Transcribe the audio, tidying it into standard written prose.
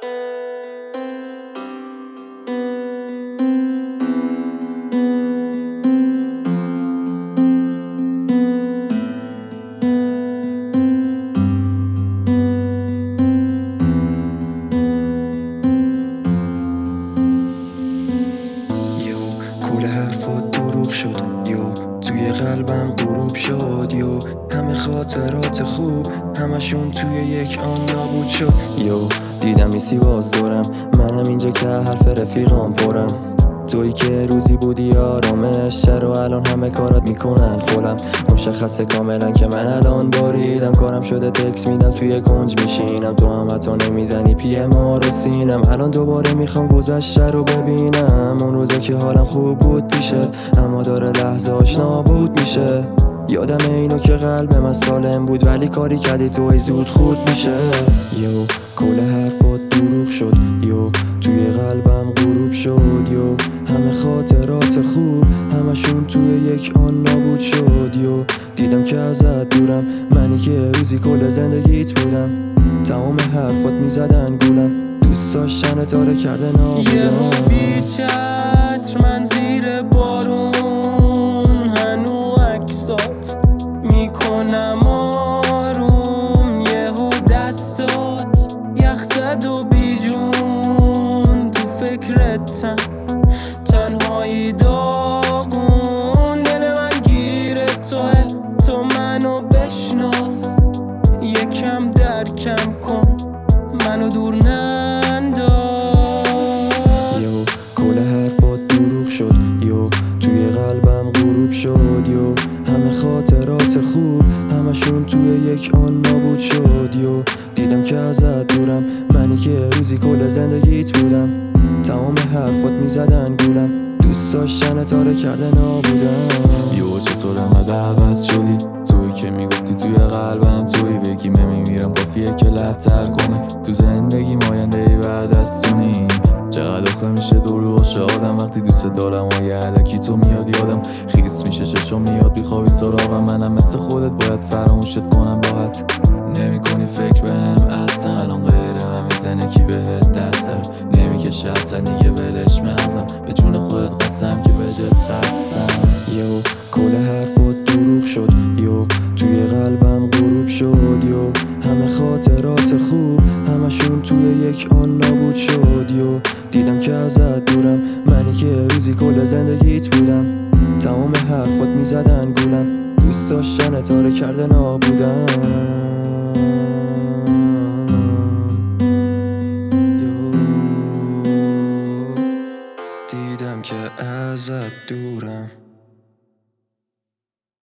کل حرفات دروغ شد توی قلبم غروب شد همه خاطرات خوب همشون توی یک آن نابود شد دیدم ایسی باز دارم، منم اینجا که حرف رفیقام پرم. تویی که روزی بودی آرامش شهر و الان همه کارات میکنن خولم. مشخصه کاملا که من الان باریدم، کارم شده تکس میدم توی کنج میشینم، تو هم حتی نمیزنی پی ما رو سینم. الان دوباره میخوام گذشته رو ببینم، اون روزه که حالم خوب بود پیشت اما داره لحظاش نابود میشه. یادم اینو که قلبم از سالم بود ولی کاری کردی تو ای زود خود میشه. کل حرفات دروغ شد توی قلبم غروب شد همه خاطرات خوب همشون توی یک آن نابود شد دیدم که ازت دورم، منی که روزی کل زندگیت بودم. تمام حرفات میزدن گولم، دوست داشتن تاره کرده نابودم. یهو بی چتر من زیر بارون هنو عکسات میکنم آروم، یهو دستات یخ زد و بی جون تو فکرتم تنهایی داغون. دل من گیر توه، تو منو بشناس، یکم درکم کن منو دور ننداز. کل حرفات دروغ شد توی قلبم غروب شد همه خاطرات خوب همشون توی یک آن نابود شد دیدم که ازت دورم، منی که روزی کل زندگیت بودم. تمام حرفات میزدن گولم، دوست داشتن تاره کرده نابودم. چطور انقدر عوض شدی؟ توی که میگفتی توی قلبم توی بگی میمیرم کافیه که لبتر کنی. تو زندگی ماینده ای بعد از تو نی، چقدر آخه میشه دروغ آدم وقتی دوست دارم و یه علکی تو میاد یادم خیس میشه چشم میاد بیخوابی سراغم. منم مثل خودت باید فراموشت کنم راحت نمی کنی فکر بهم اصلا، الان غیره من میزنه کی بهت دسته نمیکشه اصلا دیگه ولش مغزم، به جون خودت قسم که به جت خستم. کل حرفات دروغ شد توی قلبم غروب شد همه خاطرات خوب همشون توی یک آن نابود شد دیدم که ازت دورم، منی که روزی کل زندگیت بودم. تمام حرفات میزدن گولم، دوست داشتن تاره کرده نابودم. دیدم که ازت دورم.